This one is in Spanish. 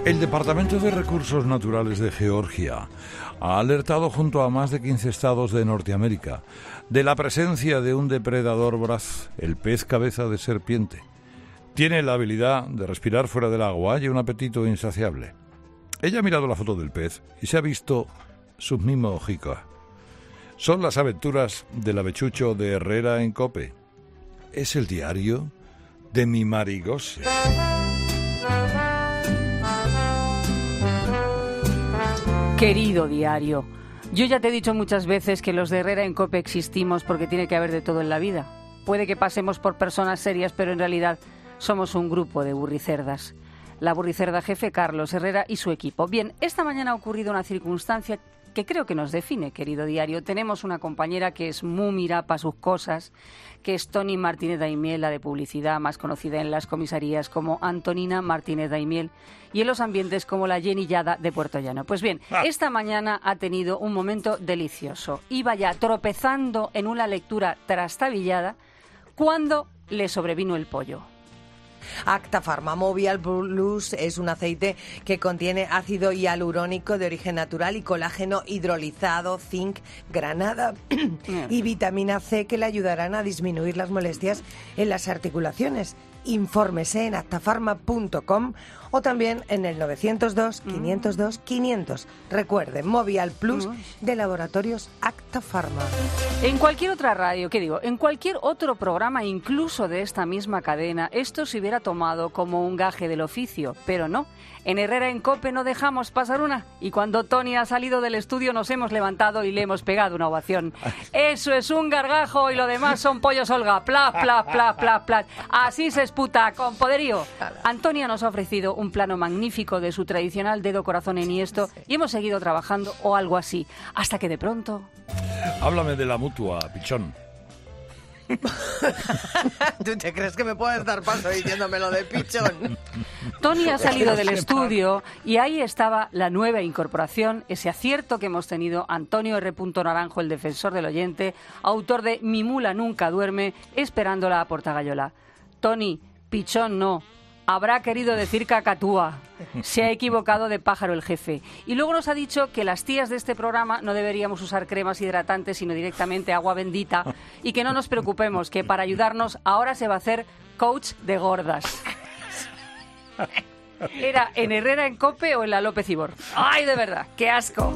El Departamento de Recursos Naturales de Georgia ha alertado junto a más de 15 estados de Norteamérica de la presencia de un depredador voraz, el pez cabeza de serpiente. Tiene la habilidad de respirar fuera del agua y un apetito insaciable. Ella ha mirado la foto del pez y se ha visto sus mismos hocicos. Son las aventuras del avechucho de Herrera en Cope. Es el diario de mi Marigose. Querido diario, yo ya te he dicho muchas veces que los de Herrera en Cope existimos porque tiene que haber de todo en la vida. Puede que pasemos por personas serias, pero en realidad somos un grupo de burricerdas. La burricerda jefe Carlos Herrera y su equipo. Bien, esta mañana ha ocurrido una circunstancia que creo que nos define, querido diario. Tenemos una compañera que es muy mira para sus cosas, que es Toni Martínez Daimiel, la de publicidad, más conocida en las comisarías como Antonina Martínez Daimiel y en los ambientes como la Jenny Yada de Puerto Llano. Pues bien, esta mañana ha tenido un momento delicioso. Iba ya tropezando en una lectura trastabillada cuando le sobrevino el pollo. Acta Pharma Movial Plus es un aceite que contiene ácido hialurónico de origen natural y colágeno hidrolizado, zinc, granada y vitamina C que le ayudarán a disminuir las molestias en las articulaciones. Infórmese en actafarma.com o también en el 902-502-500. Recuerde, Movial Plus de Laboratorios Acta Pharma. En cualquier otra radio, en cualquier otro programa, incluso de esta misma cadena, esto se hubiera tomado como un gaje del oficio, pero no. En Herrera en Cope no dejamos pasar una y cuando Toni ha salido del estudio nos hemos levantado y le hemos pegado una ovación. Eso es un gargajo y lo demás son pollos Olga. Pla, pla, pla, pla, pla. Así se esputa, con poderío. Antonia nos ha ofrecido un plano magnífico de su tradicional dedo corazón enhiesto y hemos seguido trabajando o algo así, hasta que de pronto... Háblame de la mutua, pichón. ¿Tú te crees que me puedes dar paso diciéndome lo de pichón? Toni ha salido del estudio y ahí estaba la nueva incorporación, ese acierto que hemos tenido, Antonio R. Naranjo, el defensor del oyente, autor de Mi mula nunca duerme, esperándola a Portagayola. Toni, pichón no. Habrá querido decir cacatúa. Se ha equivocado de pájaro el jefe. Y luego nos ha dicho que las tías de este programa no deberíamos usar cremas hidratantes, sino directamente agua bendita. Y que no nos preocupemos, que para ayudarnos ahora se va a hacer coach de gordas. ¿Era en Herrera en Cope o en la López Ibor? ¡Ay, de verdad! ¡Qué asco!